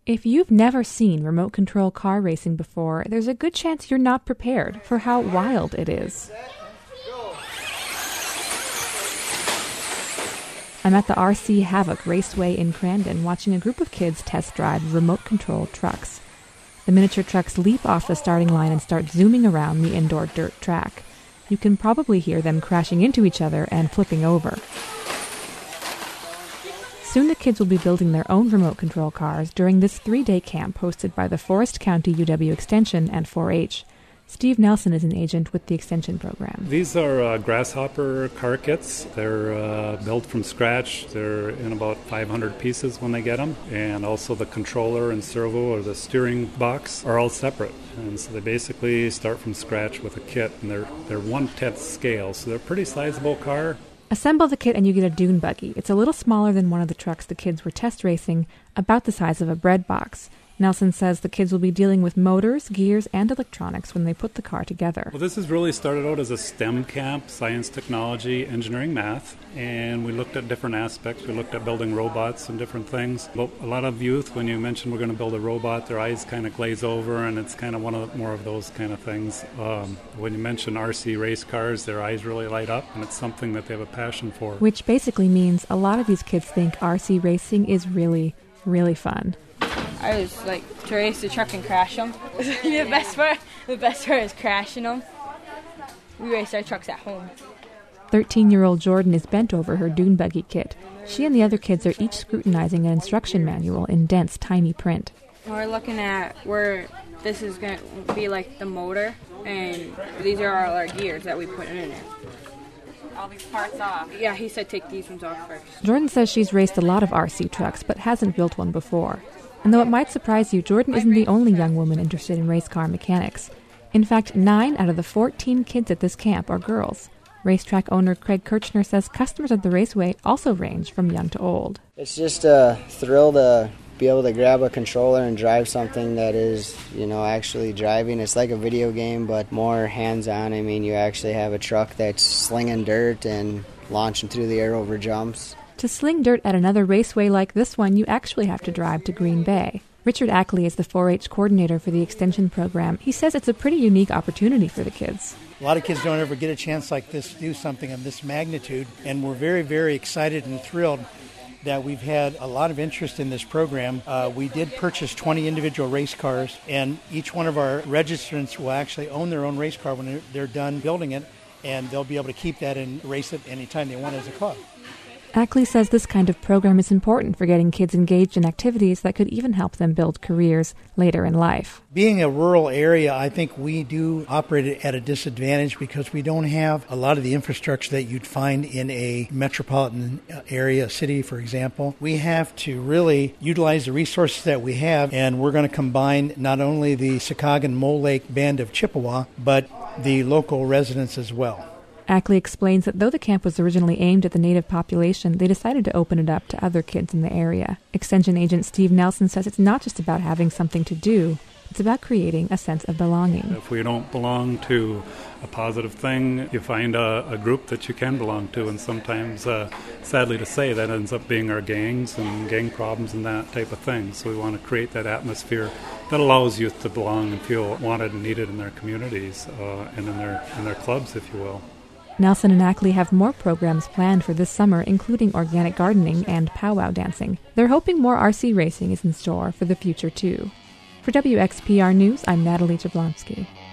If you've never seen remote control car racing before, there's a good chance you're not prepared for how wild it is. I'm at the RC Havoc Raceway in Crandon watching a group of kids test drive remote-controlled trucks. The miniature trucks leap off the starting line and start zooming around the indoor dirt track. You can probably hear them crashing into each other and flipping over. Soon the kids will be building their own remote control cars during this 3-day camp hosted by the Forest County UW Extension and 4-H. Steve Nelson is an agent with the Extension program. These are Grasshopper car kits. They're built from scratch. They're in about 500 pieces when they get them. And also the controller and servo or the steering box are all separate. And so they basically start from scratch with a kit, and they're 1/10 scale. So they're a pretty sizable car. Assemble the kit and you get a dune buggy. It's a little smaller than one of the trucks the kids were test racing, about the size of a bread box. Nelson says the kids will be dealing with motors, gears, and electronics when they put the car together. Well, this has really started out as a STEM camp, science, technology, engineering, math, and we looked at different aspects. We looked at building robots and different things. But a lot of youth, when you mention we're going to build a robot, their eyes kind of glaze over, and it's kind of more of those kind of things. When you mention RC race cars, their eyes really light up, and it's something that they have a passion for. Which basically means a lot of these kids think RC racing is really, really fun. I was like to race the truck and crash them. The best part is crashing them. We race our trucks at home. 13-year-old Jordan is bent over her dune buggy kit. She and the other kids are each scrutinizing an instruction manual in dense, tiny print. We're looking at where this is going to be like the motor, and these are all our gears that we put in it. All these parts off. Yeah, he said take these ones off first. Jordan says she's raced a lot of RC trucks, but hasn't built one before. And though it might surprise you, Jordan isn't the only young woman interested in race car mechanics. In fact, 9 out of the 14 kids at this camp are girls. Racetrack owner Craig Kirchner says customers at the raceway also range from young to old. It's just a thrill to be able to grab a controller and drive something that is, actually driving. It's like a video game, but more hands-on. I mean, you actually have a truck that's slinging dirt and launching through the air over jumps. To sling dirt at another raceway like this one, you actually have to drive to Green Bay. Richard Ackley is the 4-H coordinator for the Extension program. He says it's a pretty unique opportunity for the kids. A lot of kids don't ever get a chance like this to do something of this magnitude, and we're very, very excited and thrilled that we've had a lot of interest in this program. We did purchase 20 individual race cars, and each one of our registrants will actually own their own race car when they're done building it, and they'll be able to keep that and race it anytime they want as a club. Ackley says this kind of program is important for getting kids engaged in activities that could even help them build careers later in life. Being a rural area, I think we do operate at a disadvantage because we don't have a lot of the infrastructure that you'd find in a metropolitan area, city, for example. We have to really utilize the resources that we have, and we're going to combine not only the Sakagan Mole Lake Band of Chippewa, but the local residents as well. Ackley explains that though the camp was originally aimed at the native population, they decided to open it up to other kids in the area. Extension agent Steve Nelson says it's not just about having something to do, it's about creating a sense of belonging. If we don't belong to a positive thing, you find a group that you can belong to, and sometimes, sadly to say, that ends up being our gangs and gang problems and that type of thing. So we want to create that atmosphere that allows youth to belong and feel wanted and needed in their communities and in their clubs, if you will. Nelson and Ackley have more programs planned for this summer, including organic gardening and powwow dancing. They're hoping more RC racing is in store for the future, too. For WXPR News, I'm Natalie Jablonski.